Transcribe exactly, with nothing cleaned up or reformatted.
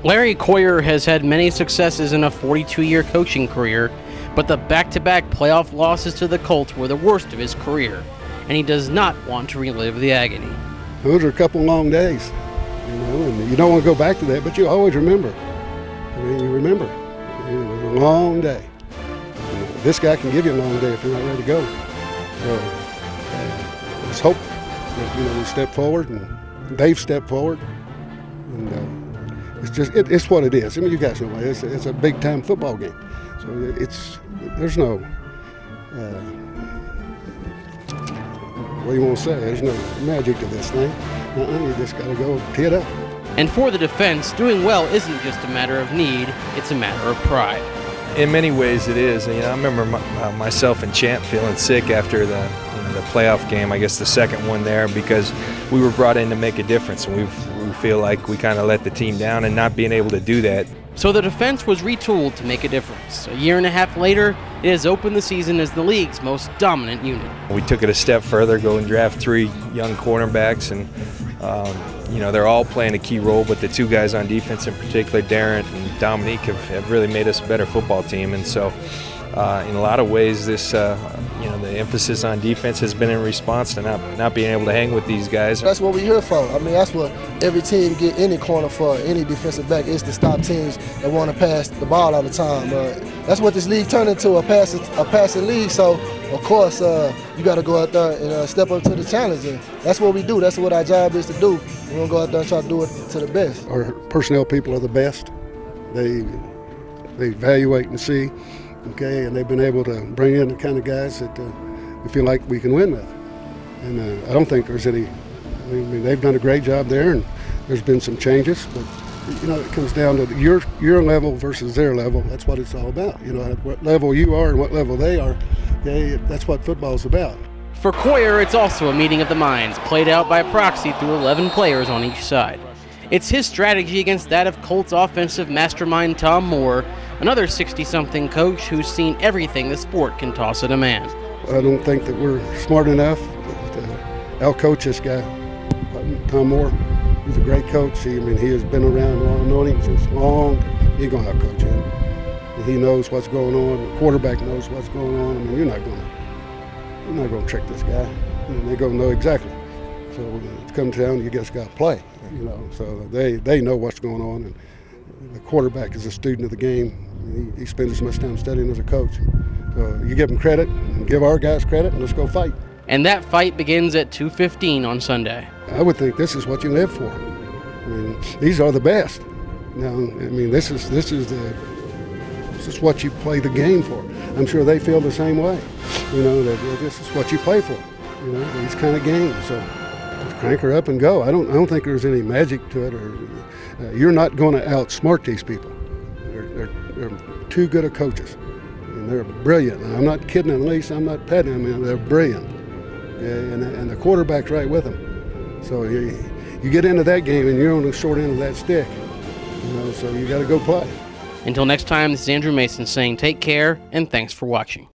Larry Coyer has had many successes in a forty-two-year coaching career, but the back-to-back playoff losses to the Colts were the worst of his career, and he does not want to relive the agony. Those are a couple long days, you know, and you don't want to go back to that, but you always remember. I mean, you remember. It was a long day. And this guy can give you a long day if you're not ready to go. So uh, let's hope that, you know, we step forward and Dave stepped forward, and uh, it's just it, it's what it is. I mean, you guys know it's it's a big time football game, so it's there's no uh, what do you want to say? There's no magic to this thing. Uh-uh, you just got to go tee it up. And for the defense, doing well isn't just a matter of need; it's a matter of pride. In many ways, it is. You know, I remember my, uh, myself and Champ feeling sick after the you know, the playoff game. I guess the second one there, because we were brought in to make a difference, and we we feel like we kind of let the team down, and not being able to do that. So the defense was retooled to make a difference. A year and a half later, it has opened the season as the league's most dominant unit. We took it a step further, go and draft three young cornerbacks, and um, you know they're all playing a key role. But the two guys on defense, in particular, Darren and Dominique, have, have really made us a better football team. And so, uh, in a lot of ways, this uh, you know the emphasis on defense has been in response to not not being able to hang with these guys. That's what we're here for. I mean, that's what every team get any corner for, any defensive back, is to stop teams that want to pass the ball all the time. Uh, that's what this league turned into, a passing a passing league. So, of course, uh, you got to go out there and uh, step up to the challenge. And that's what we do. That's what our job is to do. We're going to go out there and try to do it to the best. Our personnel people are the best. They they evaluate and see, okay, and they've been able to bring in the kind of guys that uh, we feel like we can win with. And uh, I don't think there's any, I mean, they've done a great job there, and there's been some changes, but you know, it comes down to your your level versus their level. That's what it's all about. You know, at what level you are and what level they are. Okay, that's what football's about. For Coyer, it's also a meeting of the minds, played out by proxy through eleven players on each side. It's his strategy against that of Colts offensive mastermind Tom Moore, another sixty-something coach who's seen everything the sport can toss at a man. I don't think that we're smart enough to out-coach this guy, Tom Moore. He's a great coach. He, I mean, he has been around, I've known him since long. He's going to out-coach him. And he knows what's going on. The quarterback knows what's going on. I mean, you're not going to, you're not going to trick this guy. I mean, they're going to know exactly. So when it's come down, you just got to play. You know, so they they know what's going on. And the quarterback is a student of the game. He, he spends as much time studying as a coach. So you give him credit, and give our guys credit, and let's go fight. And that fight begins at two fifteen on Sunday. I would think this is what you live for. I mean, these are the best. Now, I mean, this is this is the this is what you play the game for. I'm sure they feel the same way. You know, that this is what you play for. You know, these kind of games. So just crank her up and go. I don't I don't think there's any magic to it, or uh, you're not going to outsmart these people. They're, they're, they're too good of coaches. And they're brilliant. And I'm not kidding, at least I'm not petting them. I mean, they're brilliant. Okay? And, and the quarterback's right with them. So you, you get into that game and you're on the short end of that stick. You know, so you got to go play. Until next time, this is Andrew Mason saying take care and thanks for watching.